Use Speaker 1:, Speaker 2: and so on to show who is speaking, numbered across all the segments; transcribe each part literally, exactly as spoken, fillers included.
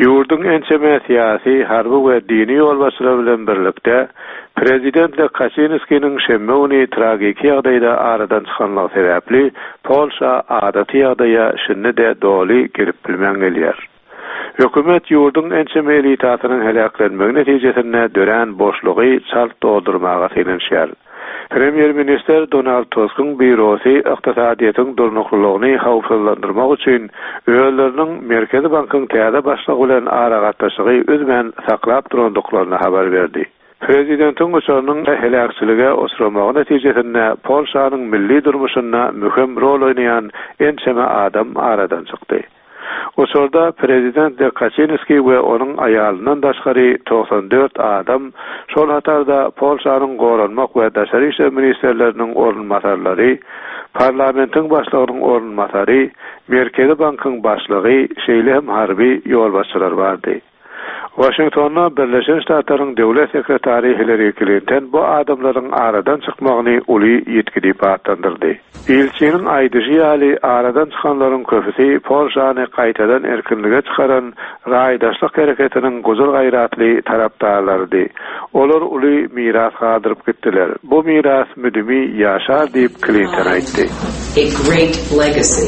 Speaker 1: Yurdun ençeme siyasi, harby we dini ýolbaşçylar bilen birlikde Prezident Kaczynski'nin şemme uny tragik ýagdaýda aradan çykanlygy sebäpli Polşa adaty ýagdaýa şinni de doly girip bilmän gelýär. Hökümet yurdun ençeme elitatynyň helaklenmegi netijesinde dören boşlugy çalt doldurmaga selinşýär. Premier Minister Donald Tusk'un bürosy iqtisadiýatyň durnuklygyny hawfsuzlandyrmak üçin öýleriniň Merkezi Bankyň täze başlygy bilen aragatdaşygy özmen saklap durandyklaryny habar berdi. Prezidentiň uçarynyň helakçylyga osramagy netijesinde Polşanyň milli durmuşynda mühim rol oýnaýan ençeme adam aradan çykdy. Oçorda Prezident Kaczynski we onuň aýalyndan daşgary doksan dört adam şol hatarda Polşanyň goranmak we daşary işler ministerleriniň orunmatarlary, parlamentiň başlygynyň orunmatary, Merkezi Bankyň başlygy şeýle hem harby ýolbaşçylar bardy. Washington'a Birleşen Ştatlaryň döwlet sekretary Hillary Clinton bu adamlaryň aradan çykmagyny uly ýetki diýip atandyrdy. Elçiniň aýdyjy ýaly aradan çykanlaryň köpüsi Polşany gaýtadan erkinlige çykaran raýdaşlyk hereketiniň gozul gaýratly tarapdarlarydy. Olar uly miras gadyryp gitdiler. Bu miras müdümi ýaşar diýip Clinton aýtdy.
Speaker 2: A great legacy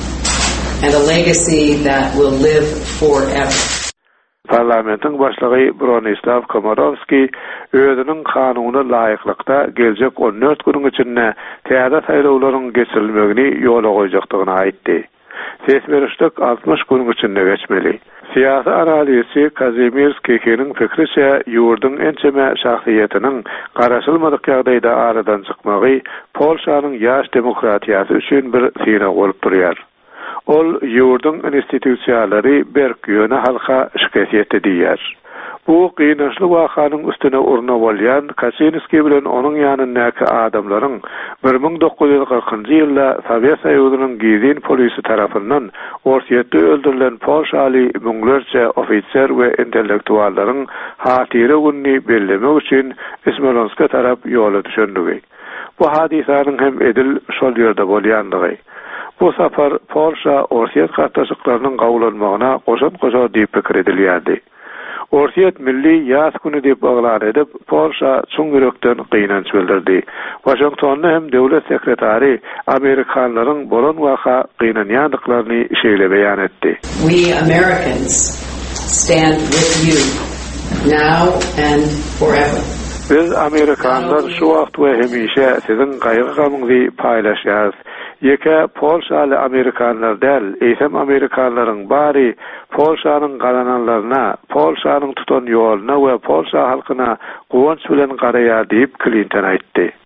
Speaker 2: and a legacy that will live forever.
Speaker 1: Parlamentin başlygy Bronislaw Komorowski özüniň kanuny laýyklykda geljek on dört gün içinde täze saýlawlaryň geçirilmegini ýola goýjakdygyny aýtdy. Sesberişlik altmış gün içinde geçmeli. Siyasi analisi Kazimierz Kekeniň fikriçe yurdun ençeme şahsiýetiniň garaşylmadyk ýagdaýda aradan çykmagy Polşanyň ýaş demokratiýasy üçin bir syna bolup durýar. Ol yurdun institusiýalary berkýöne halka şikayet edýär. Bu gynançly wakanyň üstüne urna bolýan Kaczynski bilen onuň ýanyndaky adamlaryň bir ming dokuz ýüz kırkynjy ýylda Sowet Soýuzynyň gizin polisi tarapyndan ortaýetde öldürilen Polşaly müňlerce ofitser we intellektuallaryň hatyry günni bellemek üçin Smolenska tarap ýola düşendigi. Bu hadisanyň hem edil şol ýerde bolýandygy. Bu safar Polşa ortaýet gatnaşyklarynyň gawulanmagyna goşan-goşa diýip pikir edilýärdi. Ortaýet milli ýaz güni diýip baglan edip Polşa çuň ýürekden gynanç bildirdi. Washingtonda hem döwlet sekretary Amerikanlaryň bolan waka gynanýandyklaryny şeýle beýan etdi.
Speaker 2: We Americans stand with you now and forever.
Speaker 1: Biz Amerikanlar şu wagt we hemişe siziň gaýgy-gamyňyzy paýlaşýarys. Yeke Polşaly Amerikanlar däl, eýsem Amerikanlaryň bari Polşanyň galananlaryna, Polşanyň tutan ýoluna we Polşa halkyna gowanç bilen garaýar diýip Clinton aýtdy.